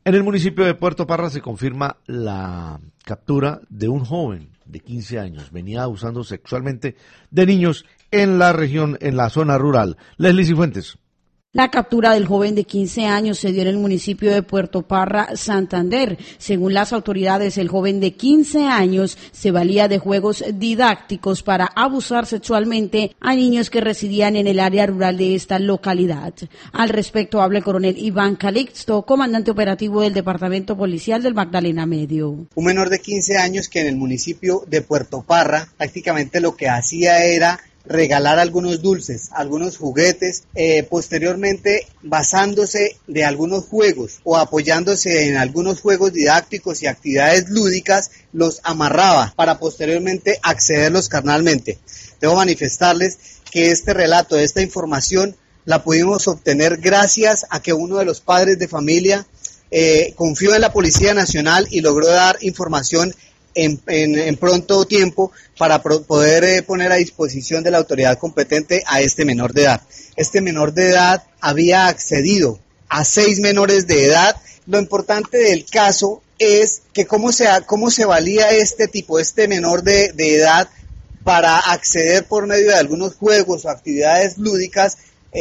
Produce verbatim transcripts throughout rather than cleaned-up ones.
En el municipio de Puerto Parra se confirma la captura de un joven de quince años. Venía abusando sexualmente de niños en la región, en la zona rural. Leslie Cifuentes. La captura del joven de quince años se dio en el municipio de Puerto Parra, Santander. Según las autoridades, el joven de quince años se valía de juegos didácticos para abusar sexualmente a niños que residían en el área rural de esta localidad. Al respecto habla el coronel Iván Calixto, comandante operativo del Departamento Policial del Magdalena Medio. Un menor de quince años que en el municipio de Puerto Parra prácticamente lo que hacía era regalar algunos dulces, algunos juguetes, eh, posteriormente basándose de algunos juegos o apoyándose en algunos juegos didácticos y actividades lúdicas, los amarraba para posteriormente accederlos carnalmente. Debo manifestarles que este relato, esta información, la pudimos obtener gracias a que uno de los padres de familia eh, confió en la Policía Nacional y logró dar información En, en, en pronto tiempo para pro, poder eh, poner a disposición de la autoridad competente a este menor de edad. Este menor de edad había accedido a seis menores de edad. Lo importante del caso es que cómo se, cómo se valía este tipo, este menor de, de edad para acceder por medio de algunos juegos o actividades lúdicas.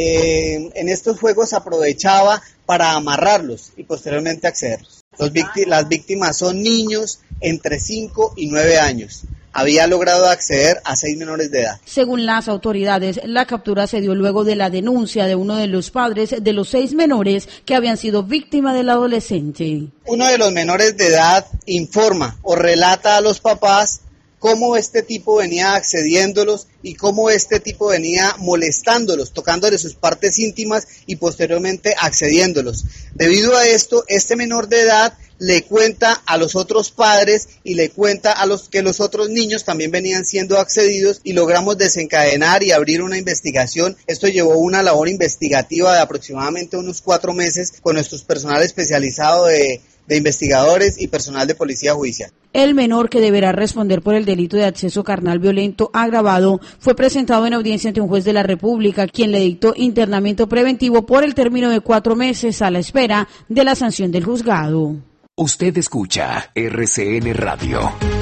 Eh, en estos juegos aprovechaba para amarrarlos y posteriormente accederlos. Los vícti- las víctimas son niños entre cinco y nueve años. Había logrado acceder a seis menores de edad. Según las autoridades, la captura se dio luego de la denuncia de uno de los padres de los seis menores que habían sido víctimas del adolescente. Uno de los menores de edad informa o relata a los papás cómo este tipo venía accediéndolos y cómo este tipo venía molestándolos, tocándole sus partes íntimas y posteriormente accediéndolos. Debido a esto, este menor de edad le cuenta a los otros padres y le cuenta a los que los otros niños también venían siendo accedidos y logramos desencadenar y abrir una investigación. Esto llevó una labor investigativa de aproximadamente unos cuatro meses con nuestros personal especializado de de investigadores y personal de policía judicial. El menor, que deberá responder por el delito de acceso carnal violento agravado, fue presentado en audiencia ante un juez de la República, quien le dictó internamiento preventivo por el término de cuatro meses a la espera de la sanción del juzgado. Usted escucha R C N Radio.